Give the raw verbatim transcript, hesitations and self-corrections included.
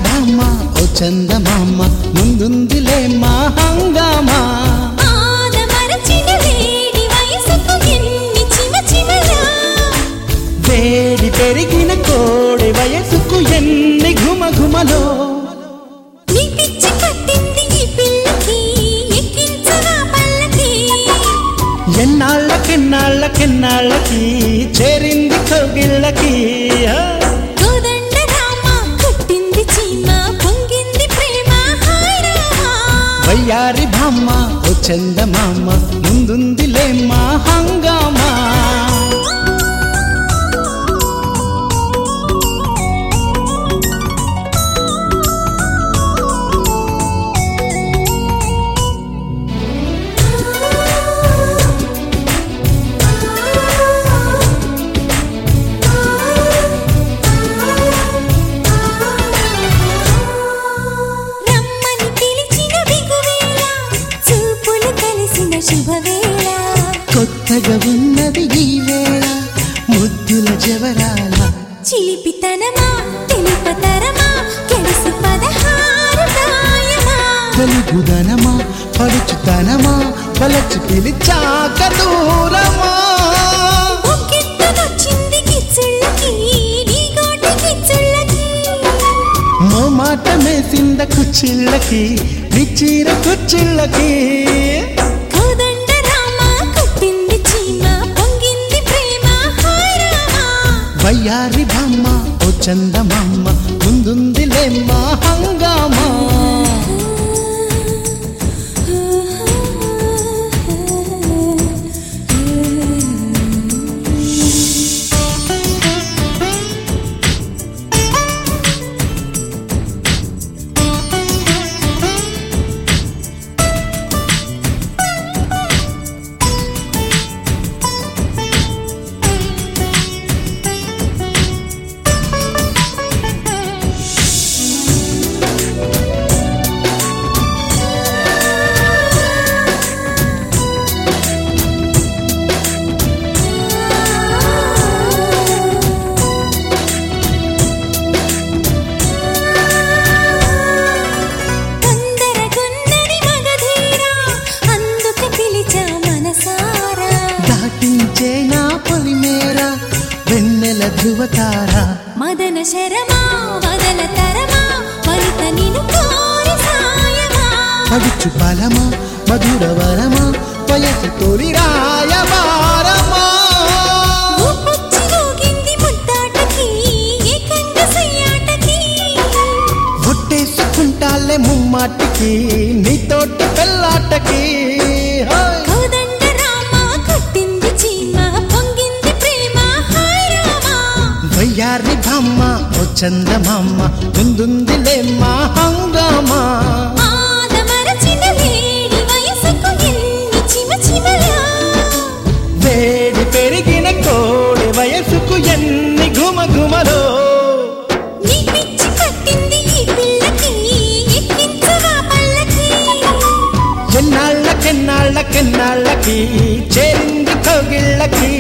భామ ఓ చందమామ ముందుందిలే మా హంగామా వేడి పెరిగిన కోడి వయసుకు ఎన్ని ఘుమ ఘుమలో ఎన్నాళ్ళకెన్నాళ్ళకెన్నాళ్ళకి చేరింది కౌగిళ్ళకి వయ్యారి భామ ఓ చందమామ ముందుందిలే మా హంగామా కొత్తగా ఉన్నది ఈ వేళ ముద్దుల జవరాల చిలిపితనమా తెలుపతరమా కెలిసి పదహారు దాయమా తెలుగుదనమా పడుచుతనమా పలచి పిలిచాక దూరమా ఒక్కెత్తునొచ్చింది కిచ్చుళ్ళకి నీ గోటి కిచ్చుళ్ళకి మో మాట మేసింద కుచ్చిళ్ళకి నీ చీర కుచ్చిళ్ళకి వయ్యారి భామ ఓ చందమామ ముందుందిలే మా హంగామా నా పొలిమేరా వెన్నెల ధృవతారా మదన శరమా వదల తరమా వనిత నిను కోరి సాయమా పడుచు బలమా మధుర వరమా వయసు తొలి రాయబారమా ఊపొచ్చి ఊగింది ముద్దాటకి ఏకంగ సయ్యాటకి ఒట్టేసుకుంటాలే ముమ్మాటికి నీతోటి పెళ్ళాటకి వయ్యారి భామ ఓ చందమామ ముందుందిలే మా హంగామా వేడి పెరిగిన కోడి వయసుకు ఎన్ని ఘుమ ఘుమలో ఎన్నాళ్ళకెన్నాళ్ళకెన్నాళ్ళకి చేరింది కౌగిళ్ళకి